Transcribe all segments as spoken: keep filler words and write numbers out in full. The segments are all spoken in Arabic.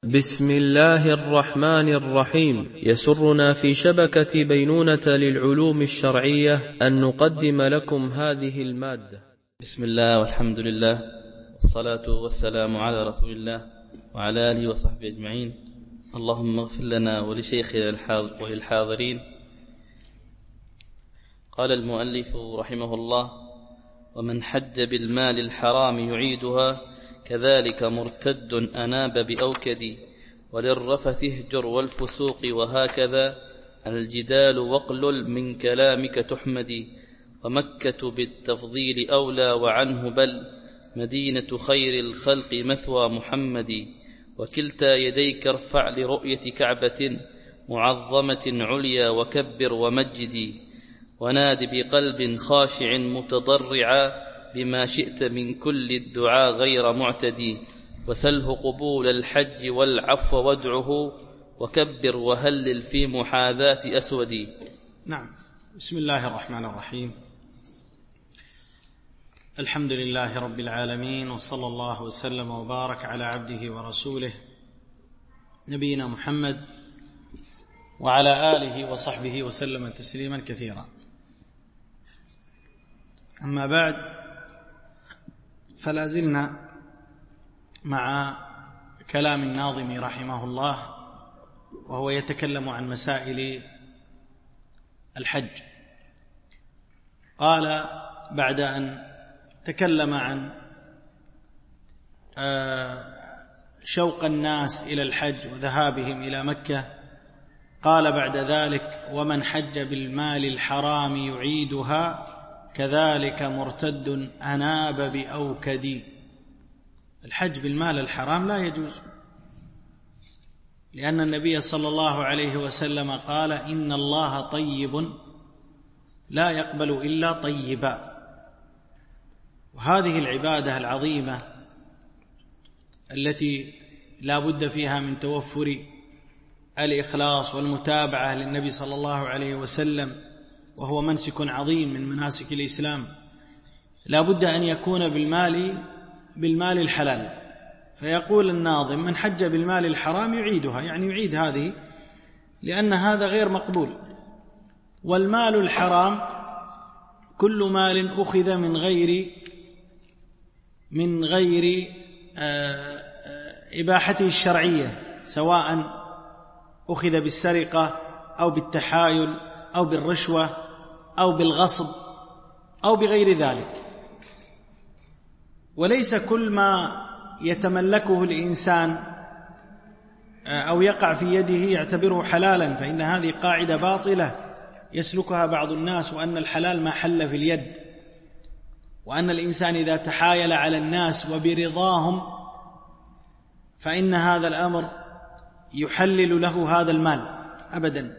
بسم الله الرحمن الرحيم. يسرنا في شبكة بينونة للعلوم الشرعية أن نقدم لكم هذه المادة. بسم الله والحمد لله والصلاة والسلام على رسول الله وعلى آله وصحبه أجمعين. اللهم اغفر لنا ولشيخنا وللحاضرين. قال المؤلف رحمه الله: ومن حج بالمال الحرام يعيدها كذلك مرتد أناب بأوكد، وللرفث اهجر والفسوق وهكذا، الجدال واقلل من كلامك تحمدي، ومكة بالتفضيل أولى وعنه بل مدينة خير الخلق مثوى محمد، وكلتا يديك ارفع لرؤية كعبة معظمة عليا وكبر ومجدي، وناد بقلب خاشع متضرعا بما شئت من كل الدعاء غير معتدي، وسله قبول الحج والعفو وادعه، وكبر وهلل في محاذاة أسودي. نعم. بسم الله الرحمن الرحيم. الحمد لله رب العالمين، وصلى الله وسلم وبارك على عبده ورسوله نبينا محمد وعلى آله وصحبه وسلم تسليما كثيرا. أما بعد، فلا زلنا مع كلام الناظم رحمه الله، وهو يتكلم عن مسائل الحج. قال بعد أن تكلم عن شوق الناس إلى الحج وذهابهم إلى مكة، قال بعد ذلك: ومن حج بالمال الحرام يعيدها كذلك مرتد أناب بأوكد. الحج بالمال الحرام لا يجوز، لأن النبي صلى الله عليه وسلم قال: إن الله طيب لا يقبل إلا طيبا. وهذه العبادة العظيمة التي لا بد فيها من توفر الإخلاص والمتابعة للنبي صلى الله عليه وسلم، وهو منسك عظيم من مناسك الإسلام، لا بد أن يكون بالمال بالمال الحلال. فيقول الناظم: من حج بالمال الحرام يعيدها، يعني يعيد هذه، لأن هذا غير مقبول. والمال الحرام كل مال أخذ من غير من غير إباحته الشرعية، سواء أخذ بالسرقة أو بالتحايل أو بالرشوة أو بالغصب أو بغير ذلك. وليس كل ما يتملكه الإنسان أو يقع في يده يعتبره حلالا، فإن هذه قاعدة باطلة يسلكها بعض الناس، وأن الحلال ما حل في اليد، وأن الإنسان إذا تحايل على الناس وبرضاهم فإن هذا الأمر يحلل له هذا المال. أبدا،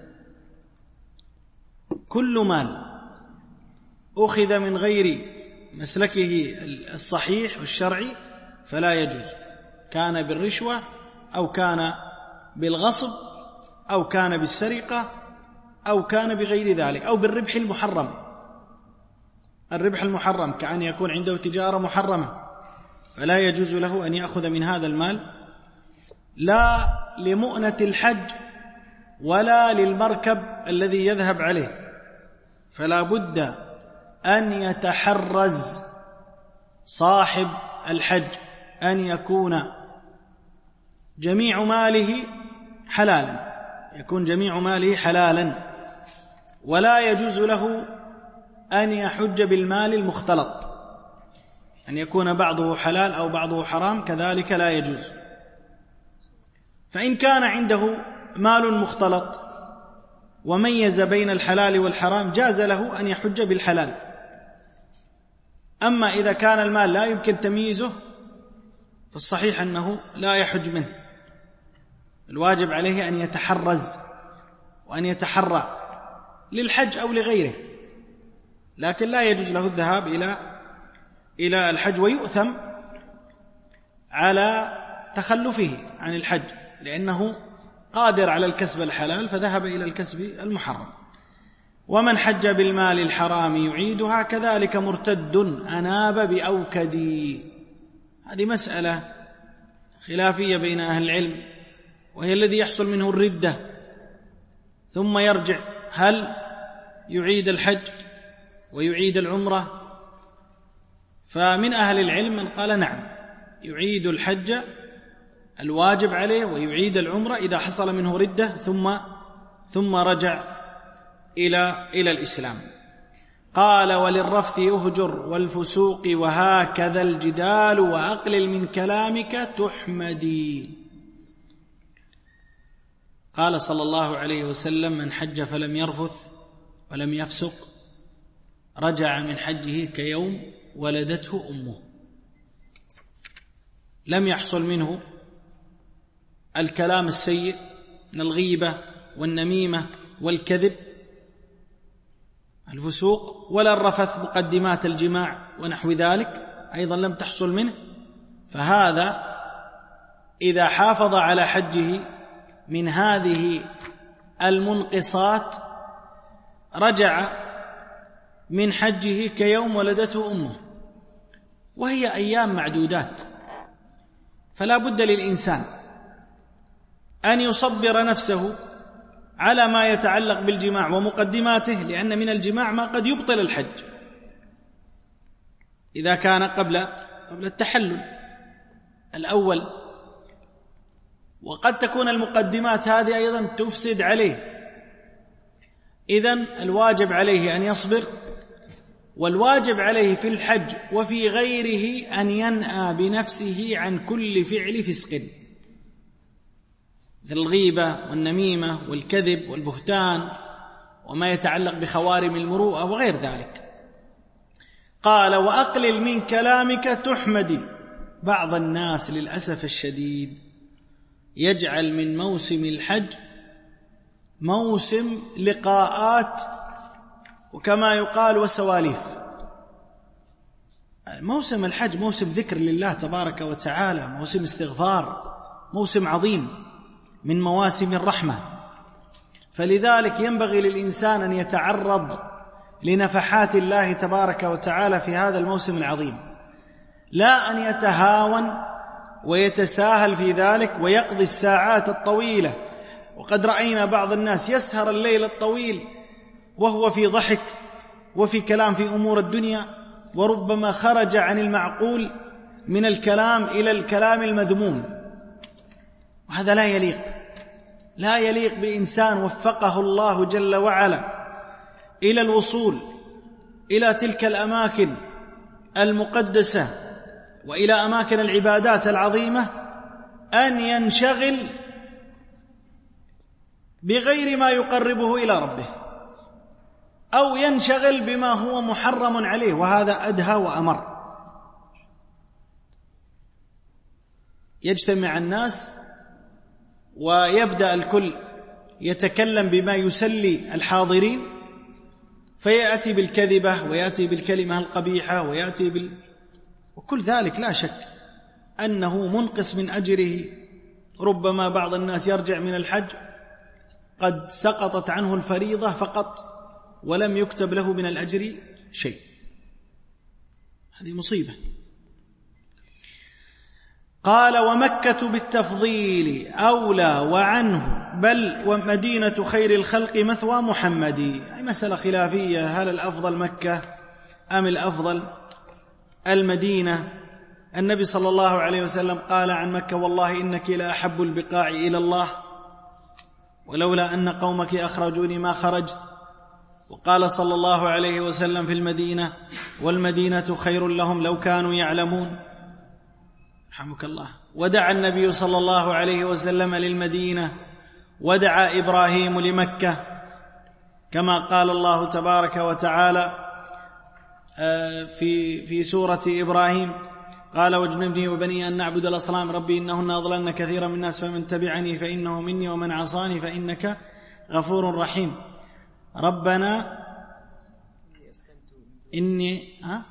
كل مال أخذ من غير مسلكه الصحيح والشرعي فلا يجوز، كان بالرشوة أو كان بالغصب أو كان بالسرقة أو كان بغير ذلك، أو بالربح المحرم. الربح المحرم كأن يكون عنده تجارة محرمة، فلا يجوز له أن يأخذ من هذا المال، لا لمؤنة الحج ولا للمركب الذي يذهب عليه. فلا بد أن يتحرز صاحب الحج أن يكون جميع ماله حلالا، يكون جميع ماله حلالا، ولا يجوز له أن يحج بالمال المختلط، أن يكون بعضه حلال أو بعضه حرام، كذلك لا يجوز. فإن كان عنده مال مختلط وميز بين الحلال والحرام جاز له أن يحج بالحلال. أما إذا كان المال لا يمكن تمييزه فالصحيح أنه لا يحج منه، الواجب عليه أن يتحرز وأن يتحرى للحج أو لغيره، لكن لا يجوز له الذهاب إلى إلى الحج، ويؤثم على تخلفه عن الحج لأنه قادر على الكسب الحلال فذهب إلى الكسب المحرم. ومن حج بالمال الحرام يعيدها كذلك مرتد أناب بأوكد. هذه مسألة خلافية بين أهل العلم، وهي الذي يحصل منه الردة ثم يرجع، هل يعيد الحج ويعيد العمرة؟ فمن أهل العلم من قال نعم، يعيد الحج الواجب عليه ويعيد العمرة إذا حصل منه ردة ثم ثم رجع إلى إلى الإسلام. قال وللرفث يهجر والفسوق وهكذا الجدال وأقلل من كلامك تحمدي. قال صلى الله عليه وسلم من حج فلم يرفث ولم يفسق رجع من حجه كيوم ولدته أمه، لم يحصل منه الكلام السيء من الغيبة والنميمة والكذب الفسوق، ولا الرفث مقدمات الجماع ونحو ذلك أيضا لم تحصل منه. فهذا إذا حافظ على حجه من هذه المنقصات رجع من حجه كيوم ولدته أمه، وهي أيام معدودات، فلا بد للإنسان أن يصبر نفسه على ما يتعلق بالجماع ومقدماته، لأن من الجماع ما قد يبطل الحج إذا كان قبل قبل التحلل الأول، وقد تكون المقدمات هذه أيضا تفسد عليه. إذن الواجب عليه أن يصبر، والواجب عليه في الحج وفي غيره أن ينأى بنفسه عن كل فعل فسق مثل الغيبة والنميمة والكذب والبهتان وما يتعلق بخوارم المروءة وغير ذلك. قال وأقلل من كلامك تحمدي. بعض الناس للأسف الشديد يجعل من موسم الحج موسم لقاءات وكما يقال وسواليف. موسم الحج موسم ذكر لله تبارك وتعالى، موسم استغفار، موسم عظيم من مواسم الرحمة، فلذلك ينبغي للإنسان أن يتعرض لنفحات الله تبارك وتعالى في هذا الموسم العظيم، لا أن يتهاون ويتساهل في ذلك ويقضي الساعات الطويلة. وقد رأينا بعض الناس يسهر الليل الطويل وهو في ضحك وفي كلام في أمور الدنيا، وربما خرج عن المعقول من الكلام إلى الكلام المذموم، وهذا لا يليق لا يليق بإنسان وفقه الله جل وعلا إلى الوصول إلى تلك الأماكن المقدسة وإلى أماكن العبادات العظيمة أن ينشغل بغير ما يقربه إلى ربه، أو ينشغل بما هو محرم عليه، وهذا أدهى وأمر. يجتمع الناس ويبدأ الكل يتكلم بما يسلي الحاضرين، فيأتي بالكذبة ويأتي بالكلمة القبيحة ويأتي بال... وكل ذلك لا شك أنه منقص من أجره. ربما بعض الناس يرجع من الحج قد سقطت عنه الفريضة فقط ولم يكتب له من الأجر شيء، هذه مصيبة. قال ومكة بالتفضيل أولى وعنه بل ومدينة خير الخلق مثوى محمدي. أي مسألة خلافية، هل الأفضل مكة أم الأفضل المدينة؟ النبي صلى الله عليه وسلم قال عن مكة والله إنك لأحب البقاع إلى الله ولولا أن قومك أخرجوني ما خرجت. وقال صلى الله عليه وسلم في المدينة والمدينة خير لهم لو كانوا يعلمون. رحمك الله. ودعا النبي صلى الله عليه وسلم للمدينة ودعا إبراهيم لمكة، كما قال الله تبارك وتعالى في في سورة إبراهيم قال واجنبني وبني أن نعبد الأصنام ربي إنهن أضللن كثيرا من الناس فمن تبعني فإنه مني ومن عصاني فإنك غفور رحيم. ربنا إني ها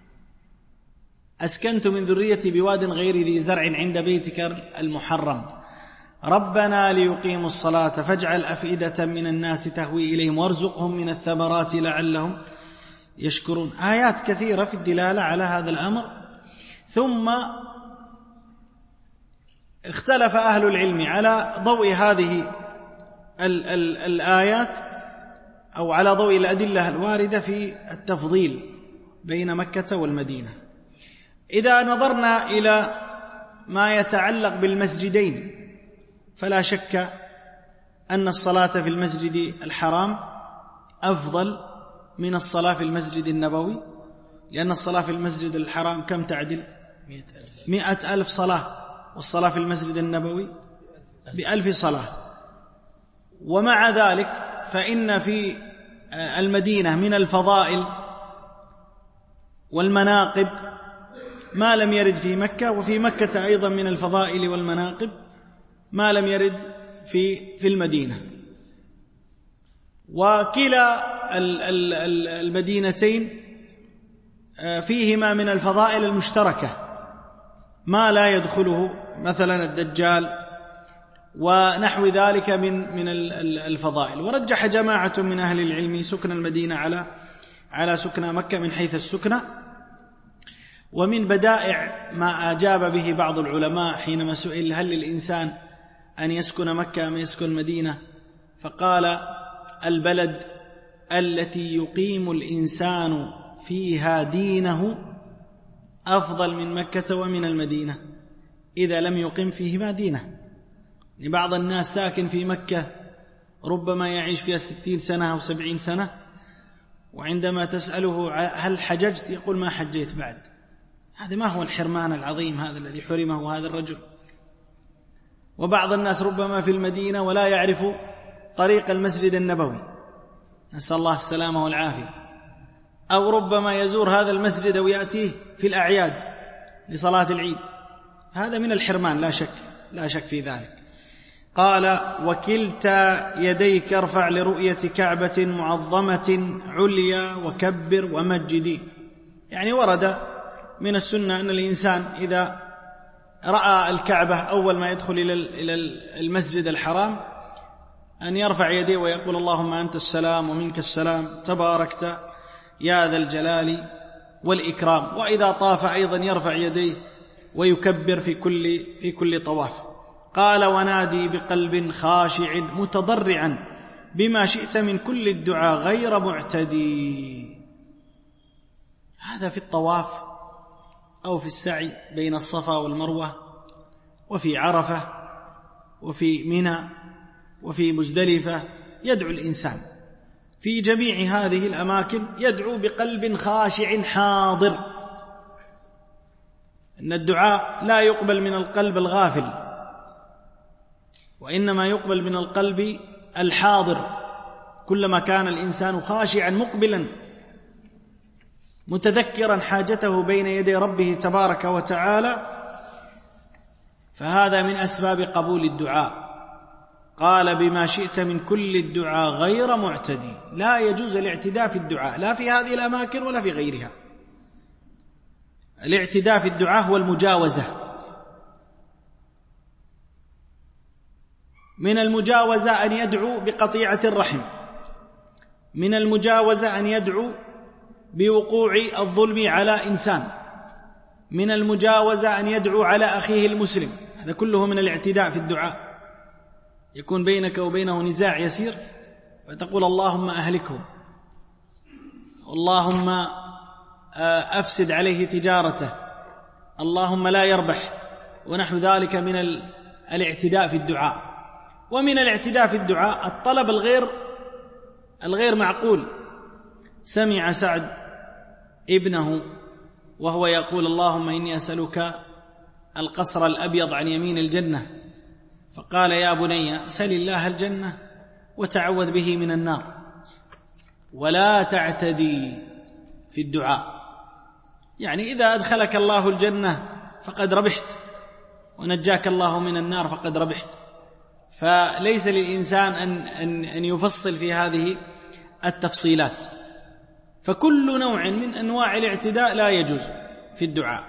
أسكنت من ذريتي بواد غير ذي زرع عند بيتك المحرم ربنا ليقيموا الصلاة فاجعل أفئدة من الناس تهوي إليهم وارزقهم من الثمرات لعلهم يشكرون. آيات كثيرة في الدلالة على هذا الأمر. ثم اختلف أهل العلم على ضوء هذه ال ال الآيات أو على ضوء الأدلة الواردة في التفضيل بين مكة والمدينة. إذا نظرنا إلى ما يتعلق بالمسجدين فلا شك أن الصلاة في المسجد الحرام أفضل من الصلاة في المسجد النبوي، لأن الصلاة في المسجد الحرام كم تعدل؟ مئة ألف صلاة، والصلاة في المسجد النبوي بألف صلاة. ومع ذلك فإن في المدينة من الفضائل والمناقب ما لم يرد في مكة، وفي مكة أيضا من الفضائل والمناقب ما لم يرد في في المدينة. وكلا المدينتين فيهما من الفضائل المشتركة ما لا يدخله مثلا الدجال ونحو ذلك من من الفضائل. ورجح جماعة من أهل العلم سكن المدينة على على سكن مكة من حيث السكنى. ومن بدائع ما أجاب به بعض العلماء حينما سئل هل للإنسان أن يسكن مكة أم يسكن المدينة، فقال البلد التي يقيم الإنسان فيها دينه أفضل من مكة ومن المدينة إذا لم يقم فيهما دينه. بعض الناس ساكن في مكة ربما يعيش فيها ستين سنة أو سبعين سنة، وعندما تسأله هل حججت يقول ما حجيت بعد. هذا ما هو الحرمان العظيم هذا الذي حرمه هذا الرجل؟ وبعض الناس ربما في المدينة ولا يعرف طريق المسجد النبوي، نسأل الله السلامة والعافية، أو ربما يزور هذا المسجد ويأتيه في الأعياد لصلاة العيد. هذا من الحرمان لا شك لا شك في ذلك. قال وكلتا يديك ارفع لرؤية كعبة معظمة عليا وكبر ومجدي. يعني ورد من السنة أن الإنسان إذا رأى الكعبة أول ما يدخل إلى المسجد الحرام أن يرفع يديه ويقول اللهم أنت السلام ومنك السلام تباركت يا ذا الجلال والإكرام. وإذا طاف أيضا يرفع يديه ويكبر في كل في كل طواف. قال ونادي بقلب خاشع متضرعا بما شئت من كل الدعاء غير معتدي. هذا في الطواف أو في السعي بين الصفا والمروة، وفي عرفة، وفي منى، وفي مزدلفة، يدعو الإنسان في جميع هذه الأماكن يدعو بقلب خاشع حاضر. إن الدعاء لا يقبل من القلب الغافل، وإنما يقبل من القلب الحاضر. كلما كان الإنسان خاشعا مقبلا متذكرا حاجته بين يدي ربه تبارك وتعالى، فهذا من أسباب قبول الدعاء. قال بما شئت من كل الدعاء غير معتدي. لا يجوز الاعتداء في الدعاء لا في هذه الأماكن ولا في غيرها. الاعتداء في الدعاء هو المجاوزة. من المجاوزة أن يدعو بقطيعة الرحم، من المجاوزة أن يدعو بوقوع الظلم على إنسان، من المجاوزة أن يدعو على أخيه المسلم. هذا كله من الاعتداء في الدعاء. يكون بينك وبينه نزاع يسير فتقول اللهم أهلكه، اللهم أفسد عليه تجارته، اللهم لا يربح، ونحو ذلك من الاعتداء في الدعاء. ومن الاعتداء في الدعاء الطلب الغير الغير معقول. سمع سعد ابنه وهو يقول اللهم إني أسألك القصر الأبيض عن يمين الجنة، فقال يا بني سل الله الجنة وتعوذ به من النار ولا تعتدي في الدعاء. يعني إذا أدخلك الله الجنة فقد ربحت، ونجاك الله من النار فقد ربحت. فليس للإنسان أن, أن, أن يفصل في هذه التفصيلات. فكل نوع من أنواع الاعتداء لا يجوز في الدعاء.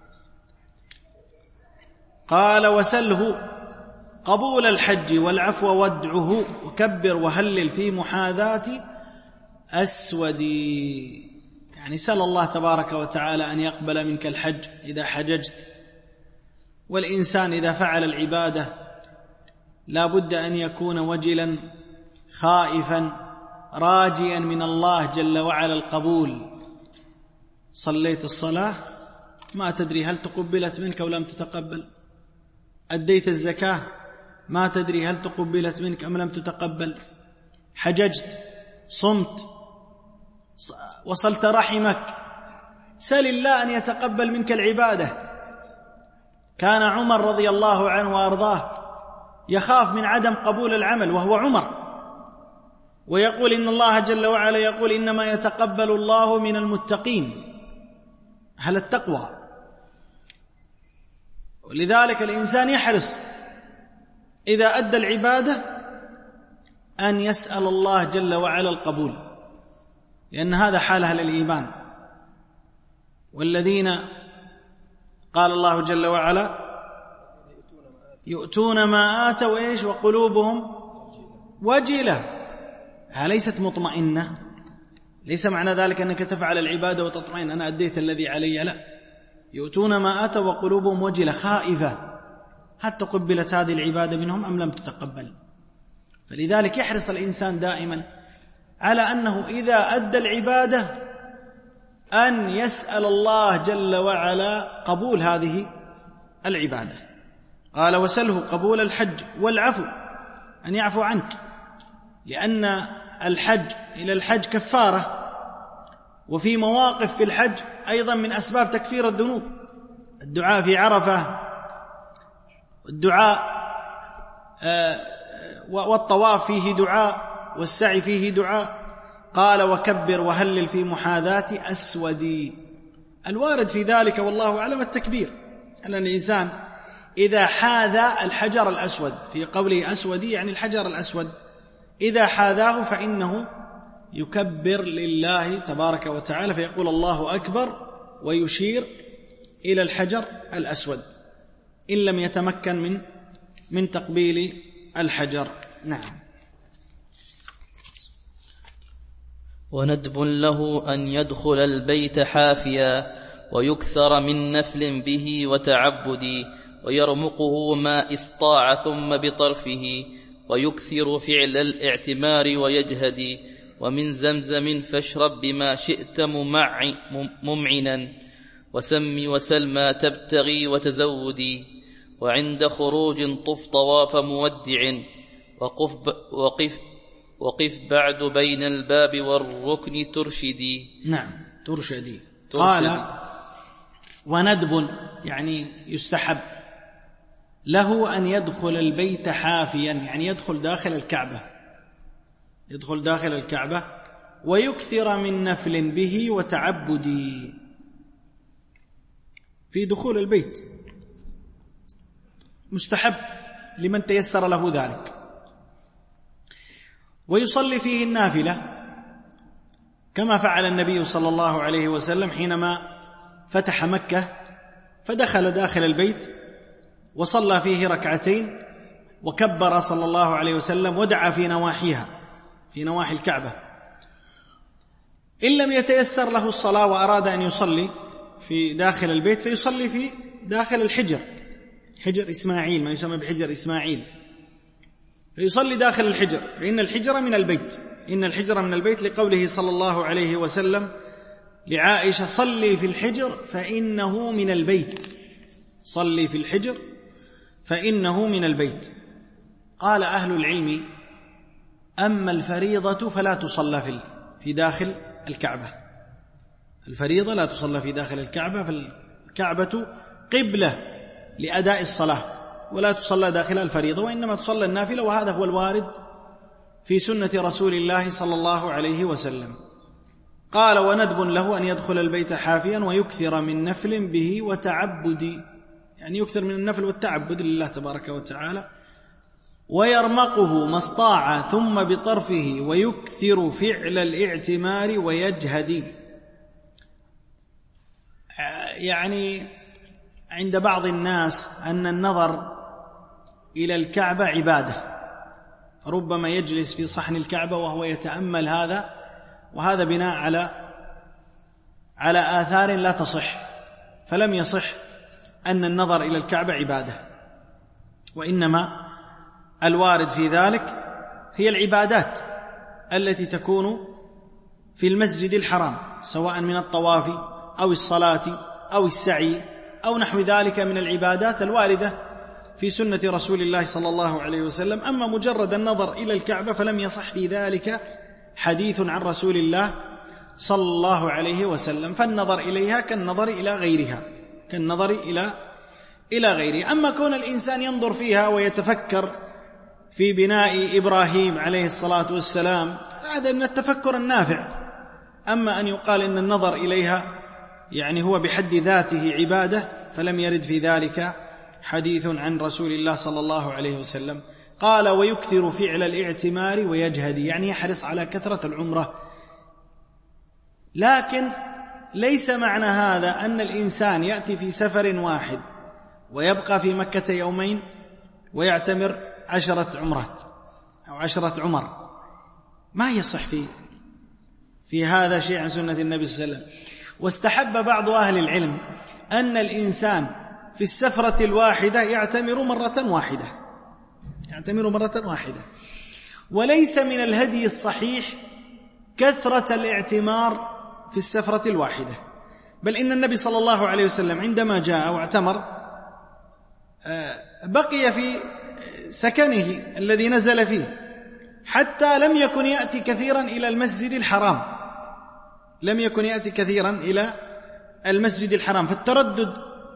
قال وسله قبول الحج والعفو وادعه وكبر وهلل في محاذاة أسودي. يعني سأل الله تبارك وتعالى أن يقبل منك الحج إذا حججت، والإنسان إذا فعل العبادة لا بد أن يكون وجلا خائفا راجيا من الله جل وعلا القبول. صليت الصلاة ما تدري هل تقبلت منك أو لم تتقبل، أديت الزكاة ما تدري هل تقبلت منك أم لم تتقبل، حججت، صمت، وصلت رحمك، سل الله أن يتقبل منك العبادة. كان عمر رضي الله عنه وأرضاه يخاف من عدم قبول العمل وهو عمر، ويقول إن الله جل وعلا يقول إنما يتقبل الله من المتقين، أهل التقوى. ولذلك الإنسان يحرص إذا أدى العبادة أن يسأل الله جل وعلا القبول، لأن هذا حال أهل الإيمان. والذين قال الله جل وعلا يؤتون ما آتوا إيش وقلوبهم وجلة، ليست مطمئنة. ليس معنى ذلك أنك تفعل العبادة وتطمئن أنا أديت الذي علي، لا، يؤتون ما آتوا وقلوبهم وجلة، خائفة هل تقبلت هذه العبادة منهم أم لم تتقبل. فلذلك يحرص الإنسان دائما على أنه إذا أدى العبادة أن يسأل الله جل وعلا قبول هذه العبادة. قال وسله قبول الحج والعفو، أن يعفو عنك، لأن الحج إلى الحج كفارة، وفي مواقف في الحج أيضا من أسباب تكفير الذنوب، الدعاء في عرفة، الدعاء والطواف فيه دعاء، والسعي فيه دعاء. قال وكبر وهلل في محاذاة أسودي، الوارد في ذلك والله أعلم التكبير، أن الإنسان إذا حاذى الحجر الأسود، في قوله أسودي يعني الحجر الأسود، إذا حاذاه فإنه يكبر لله تبارك وتعالى، فيقول الله أكبر ويشير إلى الحجر الأسود إن لم يتمكن من من تقبيل الحجر. نعم. وندب له أن يدخل البيت حافيا ويكثر من نفل به وتعبد، ويرمقه ما استطاع ثم بطرفه، ويكثر فعل الاعتمار ويجهد، ومن زمزم فاشرب بما شئت ممعنا، وسم وسل ما تبتغي وتزودي، وعند خروج طف طواف مودع، وقف, وقف, وقف بعد بين الباب والركن ترشدي. نعم ترشدي. قال وندب يعني يستحب له أن يدخل البيت حافيا، يعني يدخل داخل الكعبة، يدخل داخل الكعبة، ويكثر من نفل به وتعبدي في دخول البيت، مستحب لمن تيسر له ذلك، ويصلي فيه النافلة كما فعل النبي صلى الله عليه وسلم حينما فتح مكة، فدخل داخل البيت وصلى فيه ركعتين، وكبر صلى الله عليه وسلم ودعا في نواحيها، في نواحي الكعبة. إن لم يتيسر له الصلاة وأراد أن يصلي في داخل البيت فيصلي في داخل الحجر، حجر إسماعيل، ما يسمى بحجر إسماعيل، فيصلي داخل الحجر، فإن الحجر من البيت، إن الحجر من البيت، لقوله صلى الله عليه وسلم لعائشة صلي في الحجر فإنه من البيت، صلي في الحجر فإنه من البيت. قال أهل العلم أما الفريضة فلا تصلى في في داخل الكعبة، الفريضة لا تصلى في داخل الكعبة، فالكعبة قبلة لأداء الصلاة، ولا تصلى داخل الفريضة، وإنما تصلى النافلة، وهذا هو الوارد في سنة رسول الله صلى الله عليه وسلم. قال وندب له أن يدخل البيت حافيا ويكثر من نفل به وتعبد، يعني يكثر من النفل والتعبد لله تبارك وتعالى، ويرمقه ما استطاع ثم بطرفه، ويكثر فعل الاعتمار ويجهد. يعني عند بعض الناس أن النظر إلى الكعبة عبادة، ربما يجلس في صحن الكعبة وهو يتأمل هذا، وهذا بناء على على آثار لا تصح، فلم يصح أن النظر إلى الكعبة عبادة، وإنما الوارد في ذلك هي العبادات التي تكون في المسجد الحرام، سواء من الطواف أو الصلاة أو السعي أو نحو ذلك من العبادات الواردة في سنة رسول الله صلى الله عليه وسلم. أما مجرد النظر إلى الكعبة فلم يصح في ذلك حديث عن رسول الله صلى الله عليه وسلم، فالنظر إليها كالنظر إلى غيرها كالنظر إلى إلى غيرها. أما كون الإنسان ينظر فيها ويتفكر في بناء إبراهيم عليه الصلاة والسلام، هذا من التفكر النافع. أما أن يقال إن النظر إليها يعني هو بحد ذاته عبادة، فلم يرد في ذلك حديث عن رسول الله صلى الله عليه وسلم. قال: ويكثر فعل الاعتمار ويجهد، يعني يحرص على كثرة العمرة. لكن ليس معنى هذا أن الإنسان يأتي في سفر واحد ويبقى في مكة يومين ويعتمر عشرة عمرات أو عشرة عمر، ما يصح في في هذا شيء عن سنة النبي صلى الله عليه وسلم. واستحب بعض أهل العلم أن الإنسان في السفرة الواحدة يعتمر مرة واحدة يعتمر مرة واحدة وليس من الهدي الصحيح كثرة الاعتمار في السفرة الواحدة، بل إن النبي صلى الله عليه وسلم عندما جاء واعتمر بقي في سكنه الذي نزل فيه حتى لم يكن يأتي كثيرا إلى المسجد الحرام لم يكن يأتي كثيرا إلى المسجد الحرام فالتردد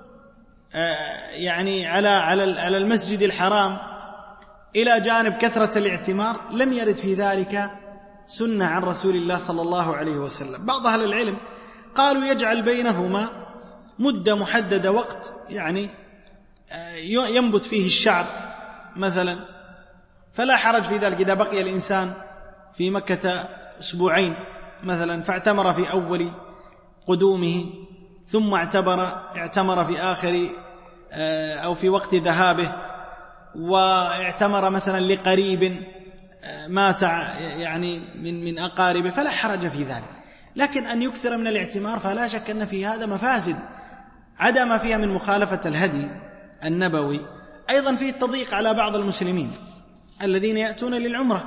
يعني على على المسجد الحرام إلى جانب كثرة الاعتمار لم يرد في ذلك سنة عن رسول الله صلى الله عليه وسلم. بعض أهل العلم قالوا يجعل بينهما مدة محددة، وقت يعني ينبت فيه الشعر مثلا، فلا حرج في ذلك. إذا بقي الإنسان في مكة أسبوعين مثلا فاعتمر في أول قدومه ثم اعتبر اعتمر في آخر أو في وقت ذهابه، واعتمر مثلا لقريب مات يعني من من أقاربه، فلا حرج في ذلك. لكن أن يكثر من الاعتمار فلا شك أن في هذا مفاسد عدا ما فيها من مخالفة الهدي النبوي. أيضا فيه التضييق على بعض المسلمين الذين يأتون للعمرة،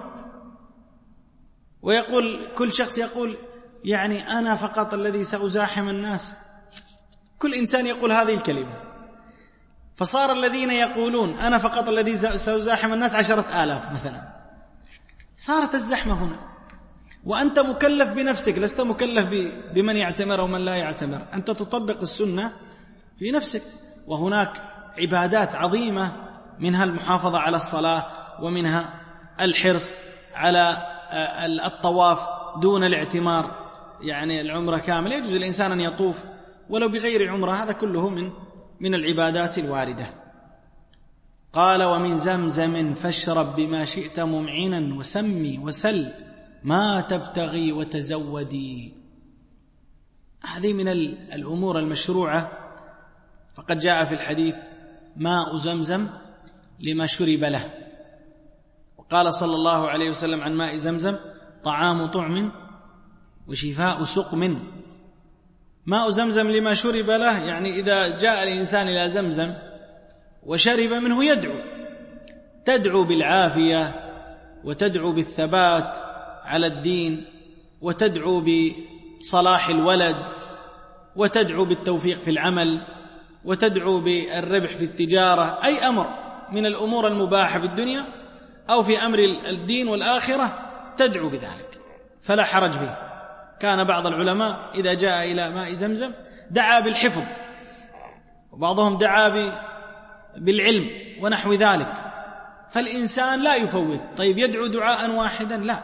ويقول كل شخص يقول يعني أنا فقط الذي سأزاحم الناس، كل إنسان يقول هذه الكلمة، فصار الذين يقولون أنا فقط الذي سأزاحم الناس عشرة آلاف مثلا، صارت الزحمة هنا، وأنت مكلف بنفسك، لست مكلف بمن يعتمر ومن لا يعتمر، أنت تطبق السنة في نفسك. وهناك عبادات عظيمة منها المحافظة على الصلاة، ومنها الحرص على الطواف دون الاعتمار، يعني العمرة كاملة يجوز الإنسان أن يطوف ولو بغير عمرة، هذا كله من من العبادات الواردة. قال: ومن زمزم فاشرب بما شئت ممعنا وسمي وسل ما تبتغي وتزودي. هذه من الأمور المشروعة، فقد جاء في الحديث ماء زمزم لما شرب له. وقال صلى الله عليه وسلم عن ماء زمزم: طعام طعم وشفاء سقم. ماء زمزم لما شرب له، يعني إذا جاء الإنسان إلى زمزم وشرب منه يدعو تدعو بالعافية، وتدعو بالثبات على الدين، وتدعو بصلاح الولد، وتدعو بالتوفيق في العمل، وتدعو بالربح في التجارة، أي أمر من الأمور المباحة في الدنيا أو في أمر الدين والآخرة تدعو بذلك، فلا حرج فيه. كان بعض العلماء إذا جاء إلى ماء زمزم دعا بالحفظ، وبعضهم دعا بالعلم ونحو ذلك، فالإنسان لا يفوت. طيب يدعو دعاء واحدا؟ لا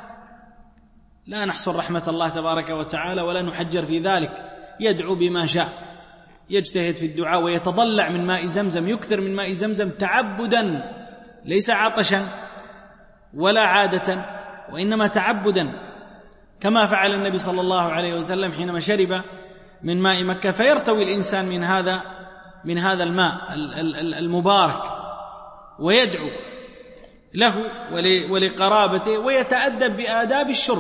لا نحصر رحمة الله تبارك وتعالى ولا نحجر في ذلك، يدعو بما شاء، يجتهد في الدعاء ويتضلع من ماء زمزم، يكثر من ماء زمزم تعبدا ليس عطشا ولا عادة، وإنما تعبدا، كما فعل النبي صلى الله عليه وسلم حينما شرب من ماء مكة، فيرتوي الإنسان من هذا من هذا الماء المبارك، ويدعو له ولقرابته، ويتأدب بآداب الشرب،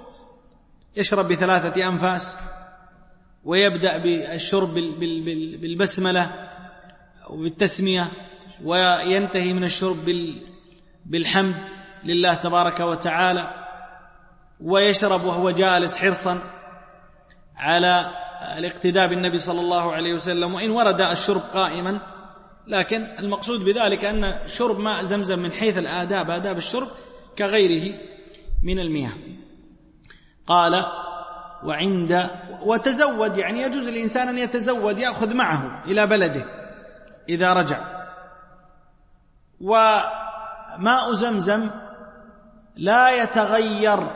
يشرب بثلاثة أنفاس، ويبدأ بالشرب بالبسملة، بالتسمية، وينتهي من الشرب بالحمد لله تبارك وتعالى، ويشرب وهو جالس حرصا على الاقتداء بالنبي صلى الله عليه وسلم، وإن ورد الشرب قائما، لكن المقصود بذلك أن شرب ماء زمزم من حيث الآداب آداب الشرب كغيره من المياه. قال وعند وتزود، يعني يجوز الإنسان أن يتزود يأخذ معه إلى بلده إذا رجع. وماء زمزم لا يتغير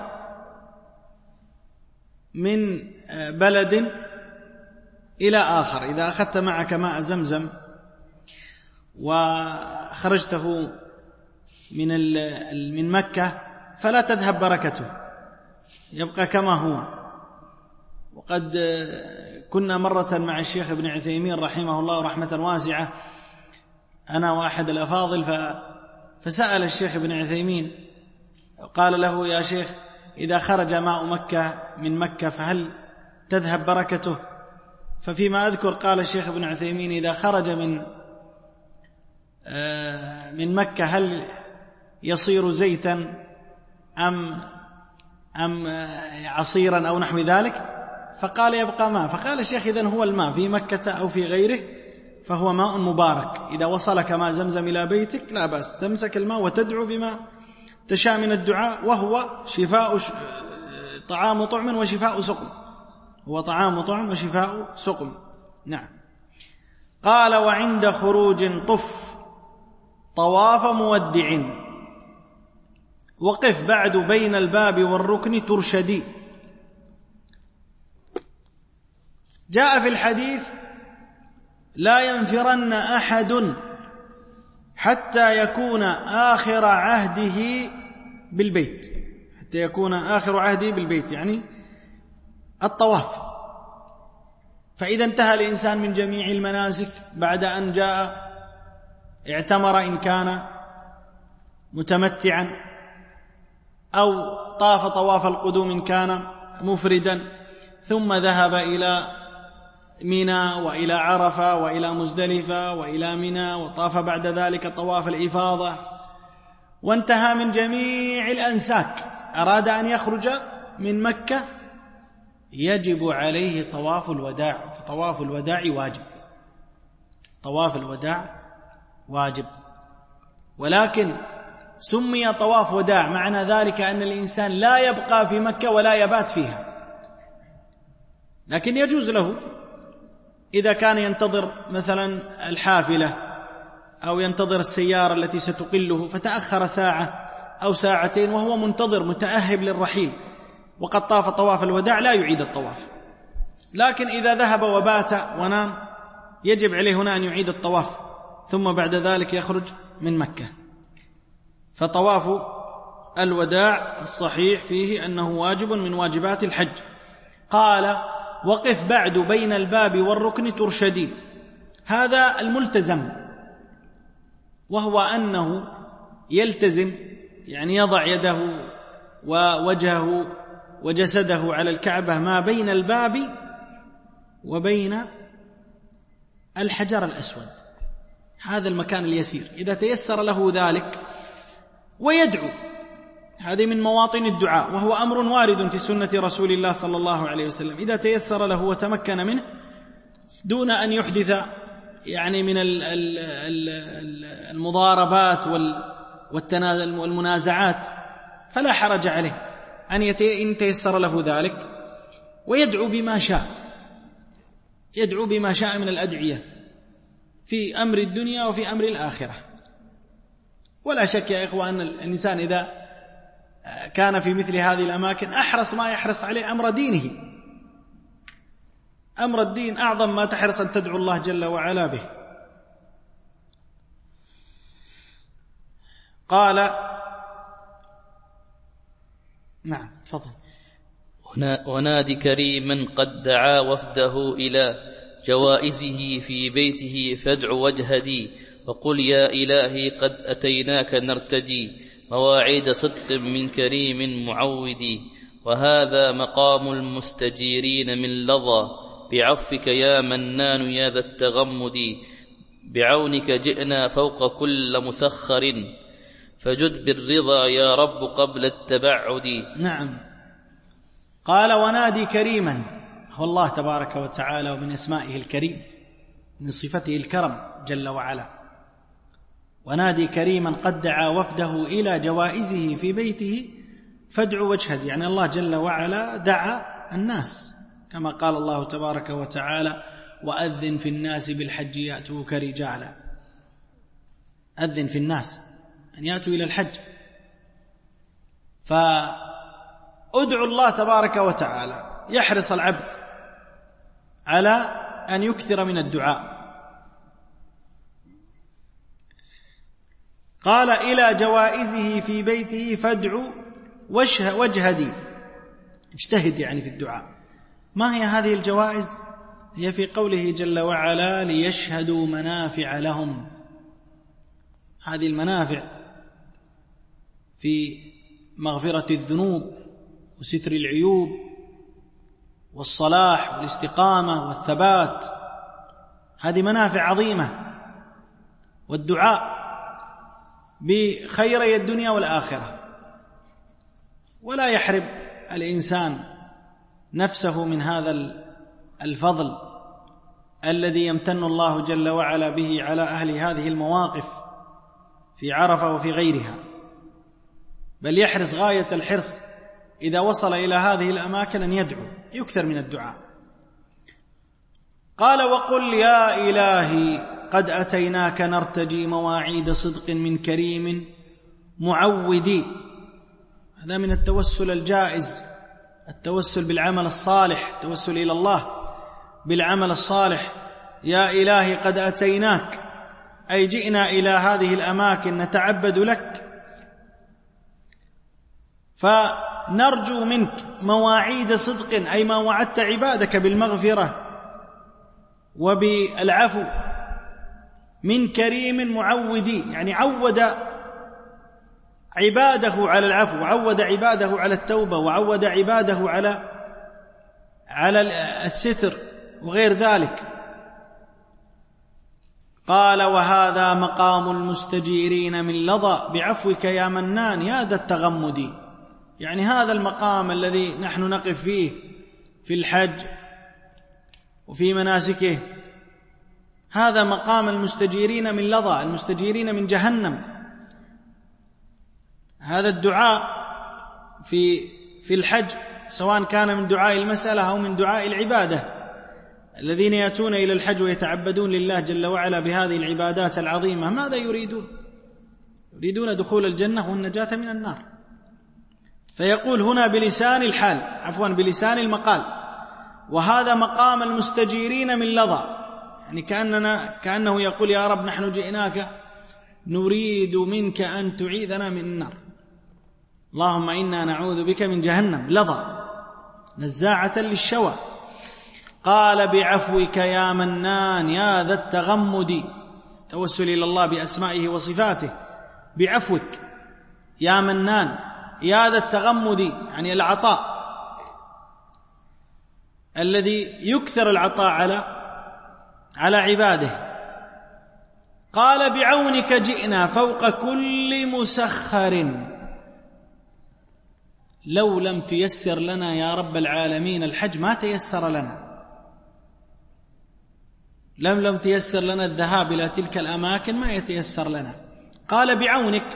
من بلد إلى آخر. إذا أخذت معك ماء زمزم وخرجته من من مكة فلا تذهب بركته، يبقى كما هو. وقد كنا مرة مع الشيخ ابن عثيمين رحمه الله رحمة واسعة، أنا وأحد الأفاضل، فسأل الشيخ ابن عثيمين قال له يا شيخ إذا خرج ماء مكة من مكة فهل تذهب بركته؟ ففيما أذكر قال الشيخ ابن عثيمين إذا خرج من من مكة هل يصير زيتا أم أم عصيرا أو نحو ذلك؟ فقال يبقى ماء. فقال الشيخ إذن هو الماء في مكة أو في غيره فهو ماء مبارك، إذا وصلك ماء زمزم إلى بيتك لا بأس، تمسك الماء وتدعو بما تشاء من الدعاء، وهو شفاء طعام طعم وشفاء سقم، هو طعام طعم وشفاء سقم. نعم. قال وعند خروج طف طواف مودع، وقف بعد بين الباب والركن ترشدي. جاء في الحديث لا ينفرن أحد حتى يكون آخر عهده بالبيت، حتى يكون آخر عهده بالبيت يعني الطواف. فإذا انتهى الإنسان من جميع المناسك بعد أن جاء اعتمر إن كان متمتعا، أو طاف طواف القدوم إن كان مفردا، ثم ذهب إلى منى وإلى عرفة وإلى مزدلفة وإلى منى، وطاف بعد ذلك طواف الإفاضة، وانتهى من جميع الأنساك، أراد أن يخرج من مكة، يجب عليه طواف الوداع. فطواف الوداع واجب، طواف الوداع واجب. ولكن سمي طواف وداع معنى ذلك أن الإنسان لا يبقى في مكة ولا يبات فيها، لكن يجوز له إذا كان ينتظر مثلا الحافلة أو ينتظر السيارة التي ستقله فتأخر ساعة أو ساعتين وهو منتظر متأهب للرحيل وقد طاف طواف الوداع لا يعيد الطواف. لكن إذا ذهب وبات ونام يجب عليه هنا أن يعيد الطواف، ثم بعد ذلك يخرج من مكة. فطواف الوداع الصحيح فيه أنه واجب من واجبات الحج. قال وقف بعد بين الباب والركن ترشدي، هذا الملتزم، وهو أنه يلتزم يعني يضع يده ووجهه وجسده على الكعبة ما بين الباب وبين الحجر الأسود، هذا المكان اليسير إذا تيسر له ذلك، ويدعو. هذه من مواطن الدعاء، وهو أمر وارد في سنة رسول الله صلى الله عليه وسلم، إذا تيسر له وتمكن منه دون أن يحدث يعني من المضاربات والمنازعات فلا حرج عليه أن تيسر له ذلك، ويدعو بما شاء، يدعو بما شاء من الأدعية في أمر الدنيا وفي أمر الآخرة. ولا شك يا إخوة أن الإنسان إذا كان في مثل هذه الأماكن أحرص ما يحرص عليه أمر دينه، أمر الدين أعظم ما تحرص أن تدعو الله جل وعلا به. قال نعم تفضل. ونادي كريما قد دعا وفده إلى جوائزه في بيته فادع واجهدي، وقل يا إلهي قد أتيناك نرتجي مواعيد صدق من كريم معودي، وهذا مقام المستجيرين من لظى بعفك يا منان يا ذا التغمد، بعونك جئنا فوق كل مسخر فجد بالرضا يا رب قبل التبعد. نعم. قال ونادي كريما، هو الله تبارك وتعالى، ومن أسمائه الكريم، من صفته الكرم جل وعلا. ونادي كريما قد دعا وفده إلى جوائزه في بيته فادعوا واجهد، يعني الله جل وعلا دعا الناس كما قال الله تبارك وتعالى وأذن في الناس بالحج يأتوك رجالا. أذن في الناس أن يأتوا إلى الحج. فأدعو الله تبارك وتعالى، يحرص العبد على أن يكثر من الدعاء. قال إلى جوائزه في بيته فادعوا واجهدي، اجتهد يعني في الدعاء. ما هي هذه الجوائز؟ هي في قوله جل وعلا ليشهدوا منافع لهم. هذه المنافع في مغفرة الذنوب وستر العيوب والصلاح والاستقامة والثبات، هذه منافع عظيمة. والدعاء بخيري الدنيا والآخرة، ولا يحرم الإنسان نفسه من هذا الفضل الذي يمتن الله جل وعلا به على أهل هذه المواقف في عرفة وفي غيرها، بل يحرص غاية الحرص إذا وصل إلى هذه الأماكن أن يدعو، يكثر من الدعاء. قال وقل يا إلهي قد أتيناك نرتجي مواعيد صدق من كريم معودي. هذا من التوسل الجائز، التوسل بالعمل الصالح، التوسل إلى الله بالعمل الصالح. يا إلهي قد أتيناك، أي جئنا إلى هذه الأماكن نتعبد لك، فنرجو منك مواعيد صدق، أي ما وعدت عبادك بالمغفرة وبالعفو، من كريم معودي، يعني عود عباده على العفو، وعود عباده على التوبة، وعود عباده على على الستر وغير ذلك. قال وهذا مقام المستجيرين من لظى بعفوك يا منان يا ذا التغمد. يعني هذا المقام الذي نحن نقف فيه في الحج وفي مناسكه، هذا مقام المستجيرين من لظى، المستجيرين من جهنم. هذا الدعاء في في الحج سواء كان من دعاء المسألة أو من دعاء العبادة، الذين يأتون إلى الحج ويتعبدون لله جل وعلا بهذه العبادات العظيمة، ماذا يريدون؟ يريدون دخول الجنة والنجاة من النار. فيقول هنا بلسان الحال، عفوا بلسان المقال، وهذا مقام المستجيرين من لظى، يعني كأننا كأنه يقول يا رب نحن جئناك نريد منك أن تعيذنا من النار، اللهم إنا نعوذ بك من جهنم لظى نزاعة للشوى. قال بعفوك يا منان يا ذا التغمد، توسل إلى الله بأسمائه وصفاته، بعفوك يا منان يا ذا التغمد، يعني العطاء الذي يكثر العطاء على على عباده. قال بعونك جئنا فوق كل مسخر، لو لم تيسر لنا يا رب العالمين الحج ما تيسر لنا، لم لم تيسر لنا الذهاب إلى تلك الأماكن ما يتيسر لنا. قال بعونك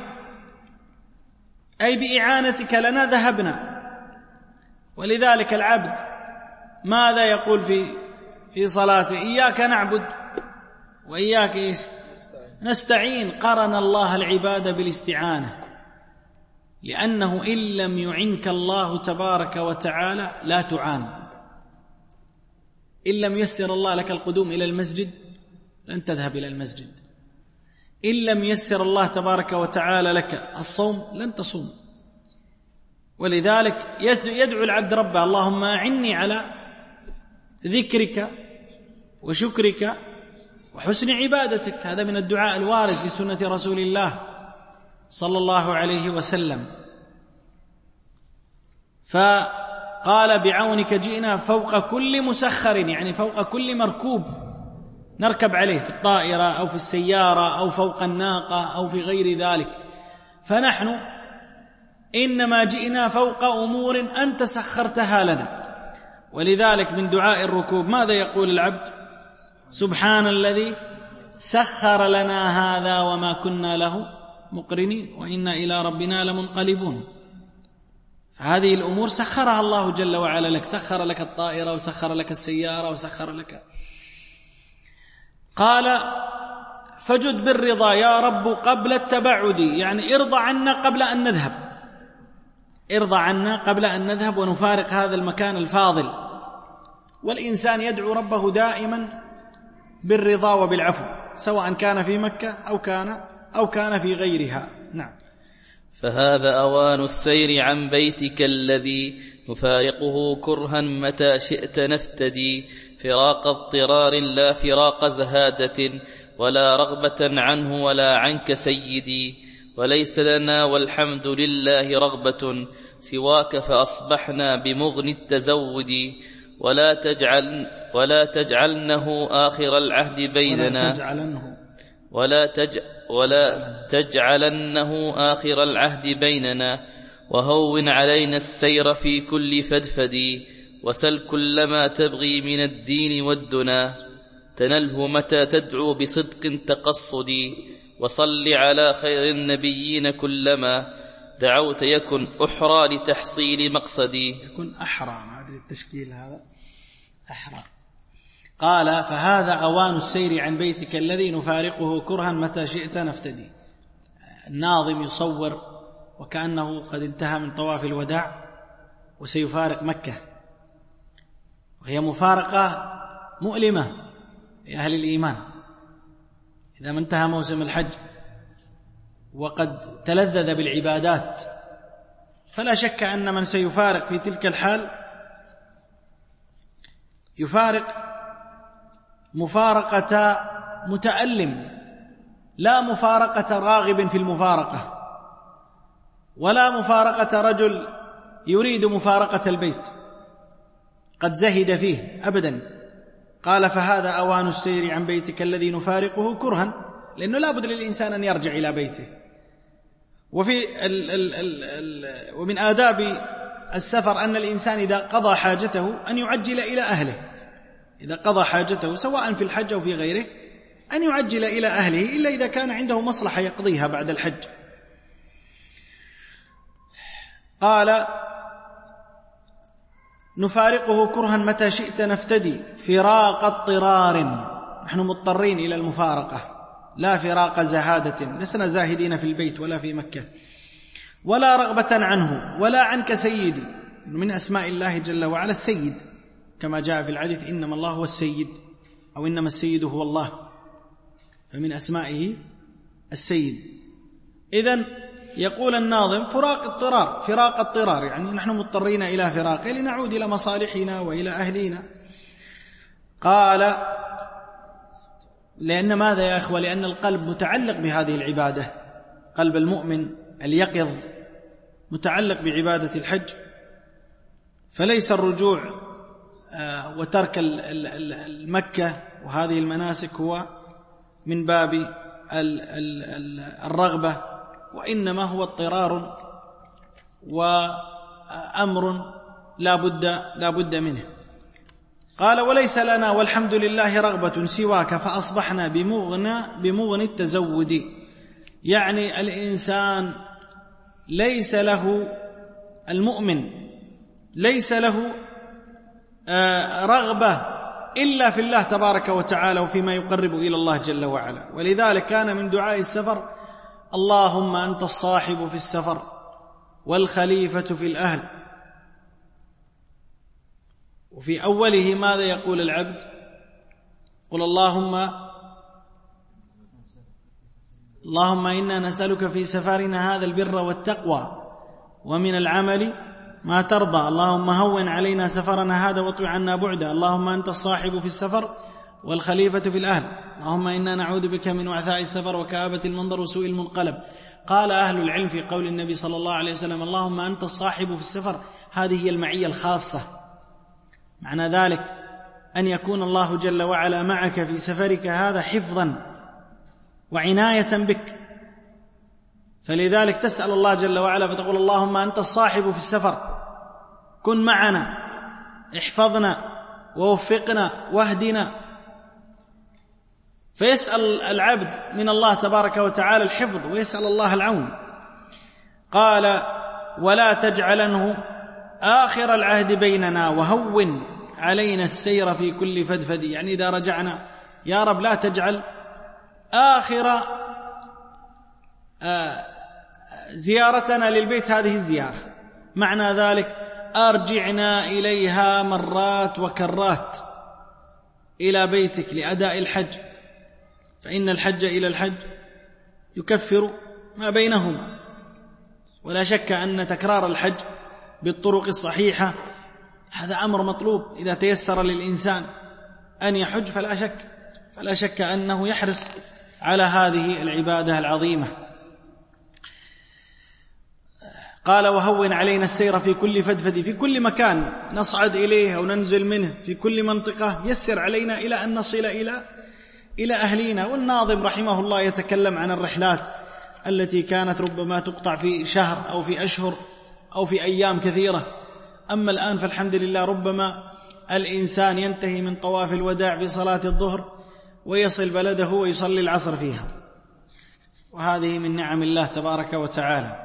أي بإعانتك لنا ذهبنا. ولذلك العبد ماذا يقول في في صلاته؟ إياك نعبد وإياك إيش نستعين. قرن الله العبادة بالاستعانة، لأنه إن لم يعنك الله تبارك وتعالى لا تعان. إن لم يسر الله لك القدوم إلى المسجد لن تذهب إلى المسجد، إن لم يسر الله تبارك وتعالى لك الصوم لن تصوم. ولذلك يدعو العبد ربه اللهم أعني على ذكرك وشكرك وحسن عبادتك. هذا من الدعاء الوارد في سنة رسول الله صلى الله عليه وسلم. فقال بعونك جئنا فوق كل مسخر، يعني فوق كل مركوب نركب عليه في الطائرة أو في السيارة أو فوق الناقة أو في غير ذلك. فنحن إنما جئنا فوق أمور أنت سخرتها لنا. ولذلك من دعاء الركوب ماذا يقول العبد؟ سبحان الذي سخر لنا هذا وما كنا له مقرنين وإنا إلى ربنا لمنقلبون. هذه الأمور سخرها الله جل وعلا لك، سخر لك الطائرة وسخر لك السيارة وسخر لك. قال فجد بالرضا يا رب قبل التبعد، يعني ارضى عنا قبل أن نذهب، ارضى عنا قبل أن نذهب ونفارق هذا المكان الفاضل. والإنسان يدعو ربه دائما بالرضا وبالعفو، سواء كان في مكة أو كان أو كان في غيرها. نعم. فهذا أوان السير عن بيتك الذي نفارقه كرها متى شئت نفتدي، فراق اضطرار لا فراق زهادة، ولا رغبة عنه ولا عنك سيدي، وليس لنا والحمد لله رغبة سواك فأصبحنا بمغن التزود، ولا تجعل ولا تجعلنه آخر العهد بيننا ولا تجعلنه ولا تج ولا تجعلنه آخر العهد بيننا، وهون علينا السير في كل فدفد، وسل كل ما تبغي من الدين والدنا، تنله متى تدعو بصدق تقصدي، وصل على خير النبيين كلما دعوت يكن أحرى لتحصيل مقصدي. يكن أحرى، ما أدري التشكيل هذا، أحرى. قال فهذا أوان السير عن بيتك الذي نفارقه كرها متى شئت نفتدي. الناظم يصور وكأنه قد انتهى من طواف الوداع وسيفارق مكة، وهي مفارقة مؤلمة لأهل الإيمان إذا ما انتهى موسم الحج وقد تلذذ بالعبادات. فلا شك أن من سيفارق في تلك الحال يفارق مفارقة متألم، لا مفارقة راغب في المفارقة، ولا مفارقة رجل يريد مفارقة البيت قد زهد فيه أبدا. قال فهذا أوان السير عن بيتك الذي نفارقه كرها، لأنه لا بد للإنسان أن يرجع إلى بيته. وفي ال ال ال ال ومن آداب السفر أن الإنسان إذا قضى حاجته أن يعجل إلى أهله، إذا قضى حاجته سواء في الحج أو في غيره أن يعجل إلى أهله، إلا إذا كان عنده مصلحة يقضيها بعد الحج. قال نفارقه كرها متى شئت نفتدي، فراق اضطرار، نحن مضطرين إلى المفارقة، لا فراق زهادة، لسنا زاهدين في البيت ولا في مكة، ولا رغبة عنه ولا عنك سيدي. من أسماء الله جل وعلا السيد كما جاء في الحديث إنما الله هو السيد، أو إنما السيد هو الله، فمن أسمائه السيد. إذن يقول الناظم فراق اضطرار، فراق اضطرار يعني نحن مضطرين إلى فراقه لنعود إلى مصالحنا وإلى أهلنا. قال لأن ماذا يا أخوة؟ لأن القلب متعلق بهذه العبادة، قلب المؤمن اليقظ متعلق بعبادة الحج، فليس الرجوع وترك المكة وهذه المناسك هو من باب الرغبة، وإنما هو اضطرار وأمر لا بد لا بد منه. قال وليس لنا والحمد لله رغبة سواك فأصبحنا بمغنى بمغنى التزود، يعني الإنسان ليس له، المؤمن ليس له رغبة إلا في الله تبارك وتعالى وفيما يقرب إلى الله جل وعلا. ولذلك كان من دعاء السفر اللهم أنت الصاحب في السفر والخليفة في الأهل. وفي أوله ماذا يقول العبد؟ قل اللهم اللهم إنا نسألك في سفرنا هذا البر والتقوى ومن العمل ما ترضى، اللهم هون علينا سفرنا هذا واطوي عنا بعده، اللهم أنت الصاحب في السفر والخليفة في الأهل، اللهم إنا نعوذ بك من وعثاء السفر وكآبة المنظر وسوء المنقلب. قال أهل العلم في قول النبي صلى الله عليه وسلم اللهم أنت الصاحب في السفر، هذه هي المعية الخاصة. معنى ذلك أن يكون الله جل وعلا معك في سفرك هذا حفظا وعناية بك، فلذلك تسأل الله جل وعلا فتقول اللهم أنت الصاحب في السفر، كن معنا، احفظنا ووفقنا واهدنا. فيسأل العبد من الله تبارك وتعالى الحفظ ويسأل الله العون. قال ولا تجعلنه آخر العهد بيننا وهون علينا السير في كل فدفد، يعني إذا رجعنا يا رب لا تجعل آخر زيارتنا للبيت هذه الزيارة، معنى ذلك أرجعنا إليها مرات وكرات إلى بيتك لأداء الحج، فإن الحج إلى الحج يكفر ما بينهما. ولا شك أن تكرار الحج بالطرق الصحيحة هذا أمر مطلوب، إذا تيسر للإنسان أن يحج فلا شك فلا شك أنه يحرص على هذه العبادة العظيمة. قال وهون علينا السير في كل فدفد، في كل مكان نصعد إليه أو ننزل منه، في كل منطقة يسر علينا إلى أن نصل إلى إلى أهلينا. والناظم رحمه الله يتكلم عن الرحلات التي كانت ربما تقطع في شهر أو في أشهر أو في أيام كثيرة، أما الآن فالحمد لله ربما الإنسان ينتهي من طواف الوداع في صلاة الظهر ويصل بلده ويصلي العصر فيها، وهذه من نعم الله تبارك وتعالى.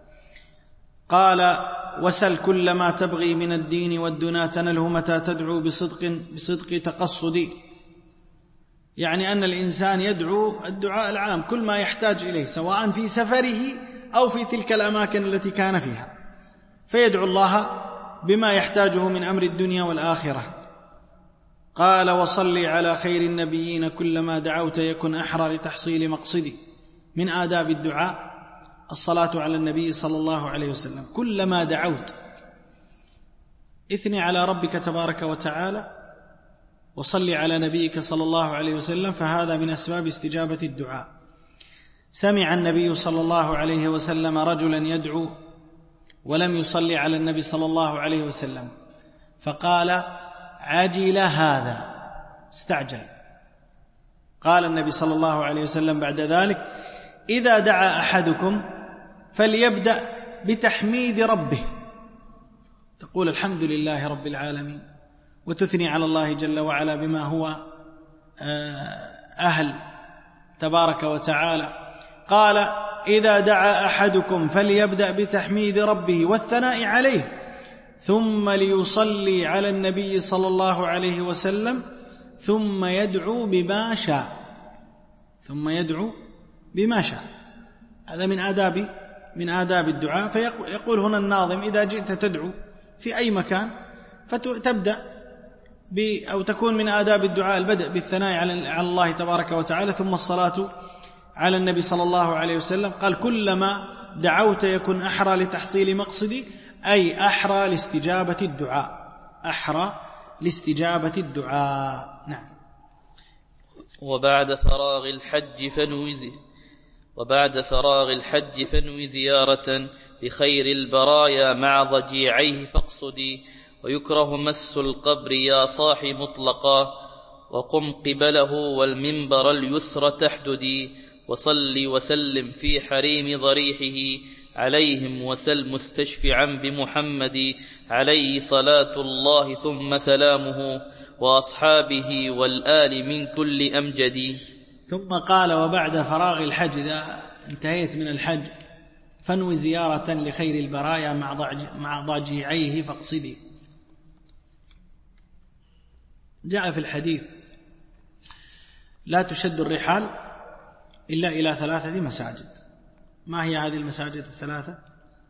قال وسل كل ما تبغي من الدين والدنا تنله متى تدعو بصدق بصدق تقصدي، يعني أن الإنسان يدعو الدعاء العام كل ما يحتاج إليه سواء في سفره أو في تلك الأماكن التي كان فيها، فيدعو الله بما يحتاجه من أمر الدنيا والآخرة. قال وصل على خير النبيين كلما دعوت يكن أحرى لتحصيل مقصدي، من آداب الدعاء الصلاة على النبي صلى الله عليه وسلم. كلما دعوت اثني على ربك تبارك وتعالى وصل على نبيك صلى الله عليه وسلم، فهذا من أسباب استجابة الدعاء. سمع النبي صلى الله عليه وسلم رجلا يدعو ولم يصلي على النبي صلى الله عليه وسلم فقال عجل هذا، استعجل. قال النبي صلى الله عليه وسلم بعد ذلك إذا دعا أحدكم فليبدأ بتحميد ربه، تقول الحمد لله رب العالمين وتثني على الله جل وعلا بما هو أهل تبارك وتعالى. قال إذا دعا أحدكم فليبدأ بتحميد ربه والثناء عليه ثم ليصلي على النبي صلى الله عليه وسلم ثم يدعو بما شاء ثم يدعو بما شاء. هذا من آداب من آداب الدعاء. فيقول هنا الناظم إذا جئت تدعو في أي مكان فتبدأ أو تكون من آداب الدعاء البدء بالثناء على الله تبارك وتعالى ثم الصلاة على النبي صلى الله عليه وسلم. قال كلما دعوت يكن أحرى لتحصيل مقصدي، أي أحرى لاستجابة الدعاء، أحرى لاستجابة الدعاء. نعم. وبعد فراغ الحج فنوزه وبعد فراغ الحج فانوي زيارة لخير البرايا مع ضجيعيه فاقصدي، ويكره مس القبر يا صاح مطلقا، وقم قبله والمنبر اليسر تحددي، وصل وسلم في حريم ضريحه عليهم وسل مستشفعا بمحمد، عليه صلاة الله ثم سلامه وأصحابه والآل من كل أمجد. ثم قال وبعد فراغ الحج، إذا انتهيت من الحج فانوي زيارة لخير البرايا مع ضجيعيه فاقصدي. جاء في الحديث لا تشد الرحال إلا إلى ثلاثة مساجد. ما هي هذه المساجد الثلاثة؟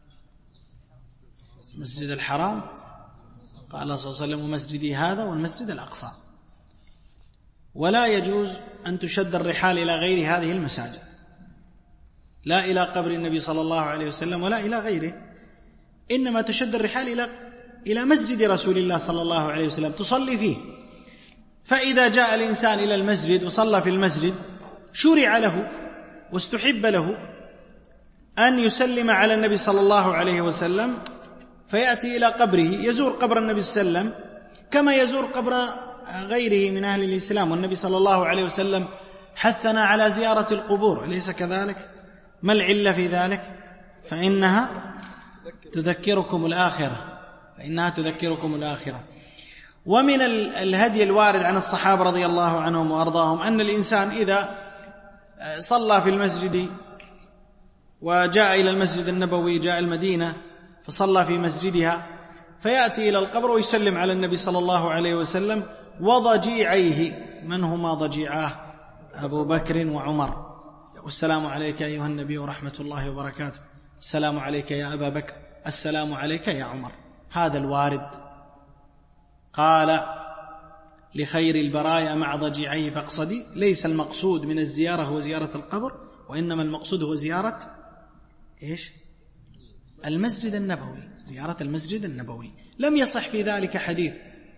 مسجد الحرام قال صلى الله عليه وسلم ومسجدي هذا والمسجد الأقصى. ولا يجوز أن تشد الرحال إلى غير هذه المساجد، لا إلى قبر النبي صلى الله عليه وسلم ولا إلى غيره، إنما تشد الرحال إلى إلى مسجد رسول الله صلى الله عليه وسلم تصلي فيه. فإذا جاء الإنسان إلى المسجد وصلى في المسجد شرع له واستحب له أن يسلم على النبي صلى الله عليه وسلم، فيأتي إلى قبره يزور قبر النبي صلى الله عليه وسلم كما يزور قبر غيره من أهل الإسلام، والنبي صلى الله عليه وسلم حثنا على زيارة القبور، أليس كذلك؟ ما العلة في ذلك؟ فإنها تذكركم الآخرة فإنها تذكركم الآخرة. ومن الهدي الوارد عن الصحابة رضي الله عنهم وأرضاهم أن الإنسان إذا صلى في المسجد وجاء إلى المسجد النبوي، جاء المدينة فصلى في مسجدها، فيأتي إلى القبر ويسلم على النبي صلى الله عليه وسلم وضجيعيه. من هما ضجيعاه؟ أبو بكر وعمر. والسلام عليك أيها النبي ورحمة الله وبركاته، السلام عليك يا أبا بكر، السلام عليك يا عمر. هذا الوارد. قال لخير البرايا مع ضجيعيه فاقصدي. ليس المقصود من الزيارة هو زيارة القبر، وإنما المقصود هو زيارة إيش؟ المسجد النبوي، زيارة المسجد النبوي. لم يصح في ذلك حديث،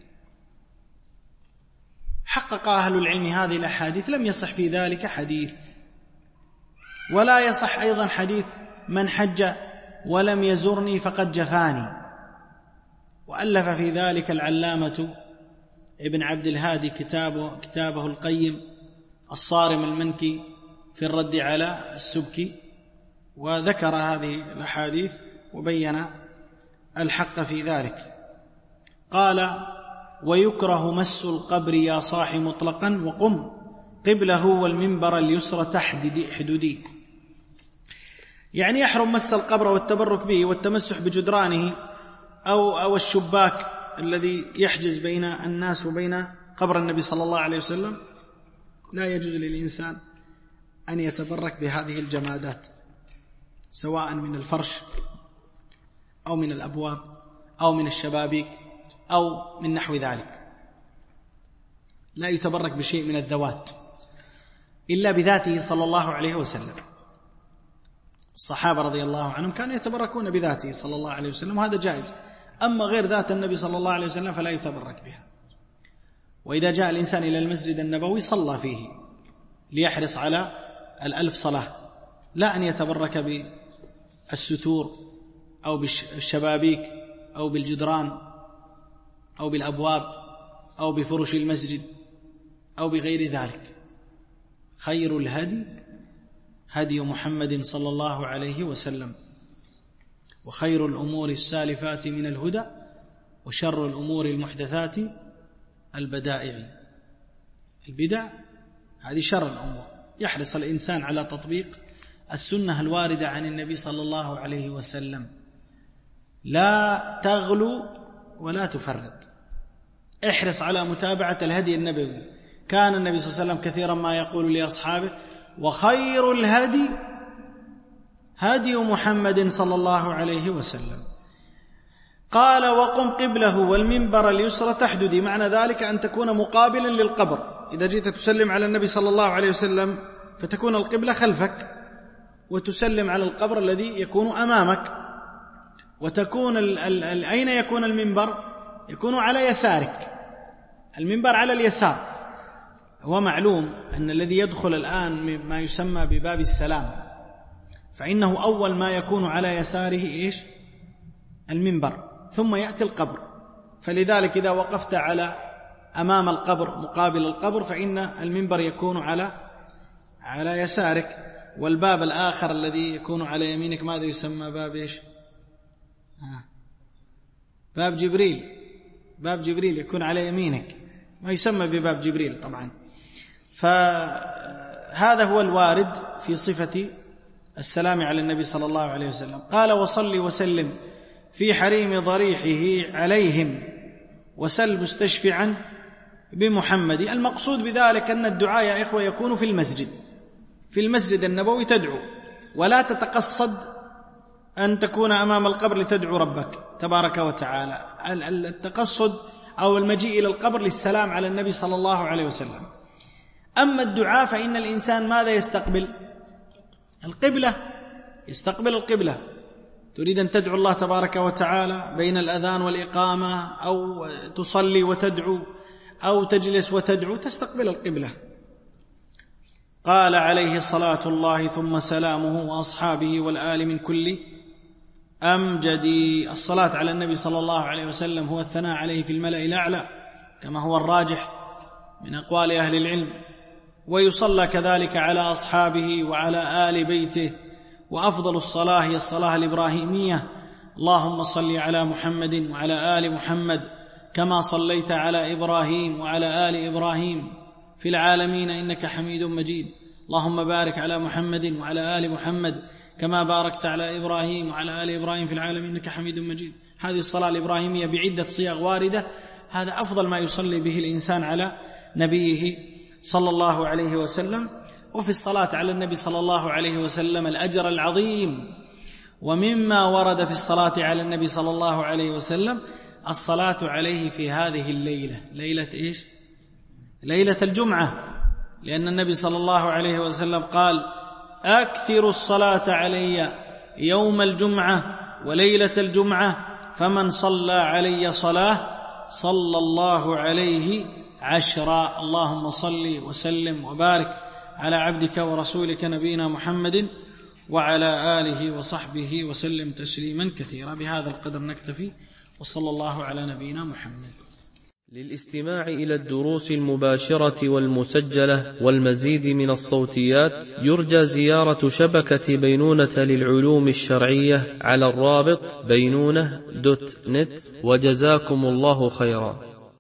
حقق أهل العلم هذه الأحاديث، لم يصح في ذلك حديث. ولا يصح أيضا حديث من حج ولم يزرني فقد جفاني. وألف في ذلك العلامة ابن عبد الهادي كتابه, كتابه القيم الصارم المنكي في الرد على السبكي، وذكر هذه الأحاديث وبين الحق في ذلك. قال: ويكره مس القبر يا صاح مطلقا، وقم قبله والمنبر اليسرى تحددي حدودي. يعني يحرم مس القبر والتبرك به والتمسح بجدرانه أو, أو الشباك الذي يحجز بين الناس وبين قبر النبي صلى الله عليه وسلم. لا يجوز للإنسان أن يتبرك بهذه الجمادات، سواء من الفرش أو من الأبواب أو من الشبابيك أو من نحو ذلك. لا يتبرك بشيء من الذوات إلا بذاته صلى الله عليه وسلم. الصحابة رضي الله عنهم كانوا يتبركون بذاته صلى الله عليه وسلم، وهذا جائز. أما غير ذات النبي صلى الله عليه وسلم فلا يتبرك بها. وإذا جاء الإنسان إلى المسجد النبوي صلى فيه ليحرص على الألف صلاة، لا أن يتبرك بالستور أو بالشبابيك أو بالجدران أو بالأبواب أو بفرش المسجد أو بغير ذلك. خير الهدي هدي محمد صلى الله عليه وسلم، وخير الأمور السالفات من الهدى، وشر الأمور المحدثات البدائع. البدع هذه شر الأمور. يحرص الإنسان على تطبيق السنة الواردة عن النبي صلى الله عليه وسلم، لا تغلو ولا تفرط. احرص على متابعة الهدي النبوي. كان النبي صلى الله عليه وسلم كثيرا ما يقول لأصحابه: وخير الهدي هدي محمد صلى الله عليه وسلم. قال: وقم قبله والمنبر اليسرى تحددي. معنى ذلك أن تكون مقابلا للقبر. إذا جئت تسلم على النبي صلى الله عليه وسلم فتكون القبلة خلفك، وتسلم على القبر الذي يكون أمامك. وتكون ال ال ال أين يكون المنبر؟ يكون على يسارك. المنبر على اليسار. هو معلوم أن الذي يدخل الآن ما يسمى بباب السلام، فإنه أول ما يكون على يساره إيش؟ المنبر، ثم يأتي القبر. فلذلك إذا وقفت على أمام القبر مقابل القبر فإن المنبر يكون على على يسارك. والباب الآخر الذي يكون على يمينك ماذا يسمى؟ باب إيش؟ آه. باب جبريل. باب جبريل يكون على يمينك، ما يسمى بباب جبريل طبعا. فهذا هو الوارد في صفة السلام على النبي صلى الله عليه وسلم. قال: وصل وسلم في حريم ضريحه عليهم وسل مستشفعا بمحمد. المقصود بذلك أن الدعاء يا إخوة يكون في المسجد، في المسجد النبوي تدعو، ولا تتقصد أن تكون أمام القبر لتدعو ربك تبارك وتعالى. التقصد أو المجيء إلى القبر للسلام على النبي صلى الله عليه وسلم. أما الدعاء فإن الإنسان ماذا يستقبل؟ القبلة، يستقبل القبلة. تريد أن تدعو الله تبارك وتعالى بين الأذان والإقامة، أو تصلي وتدعو، أو تجلس وتدعو، تستقبل القبلة. قال عليه صلاة الله ثم سلامه وأصحابه والآل من كل أمجد. الصلاة على النبي صلى الله عليه وسلم هو الثناء عليه في الملأ الأعلى كما هو الراجح من أقوال أهل العلم، ويصلى كذلك على أصحابه وعلى آل بيته. وأفضل الصلاة هي الصلاة الإبراهيمية: اللهم صل على محمد وعلى آل محمد كما صليت على إبراهيم وعلى آل إبراهيم في العالمين إنك حميد مجيد. اللهم بارك على محمد وعلى آل محمد كما باركت على إبراهيم وعلى آل إبراهيم في العالمين إنك حميد مجيد. هذه الصلاة الإبراهيمية بعدة صيغ واردة، هذا أفضل ما يصلي به الإنسان على نبيه صلى الله عليه وسلم. وفي الصلاة على النبي صلى الله عليه وسلم الأجر العظيم. ومما ورد في الصلاة على النبي صلى الله عليه وسلم الصلاة عليه في هذه الليلة، ليلة إيش؟ ليلة الجمعة، لأن النبي صلى الله عليه وسلم قال: أكثر الصلاة علي يوم الجمعة وليلة الجمعة، فمن صلى علي صلاة صلى الله عليه عشرا. اللهم صل وسلم وبارك على عبدك ورسولك نبينا محمد وعلى آله وصحبه وسلم تسليما كثيرا. بهذا القدر نكتفي، وصلى الله على نبينا محمد. للاستماع إلى الدروس المباشرة والمسجلة والمزيد من الصوتيات يرجى زيارة شبكة بينونة للعلوم الشرعية على الرابط بينونة دوت نت. وجزاكم الله خيرا.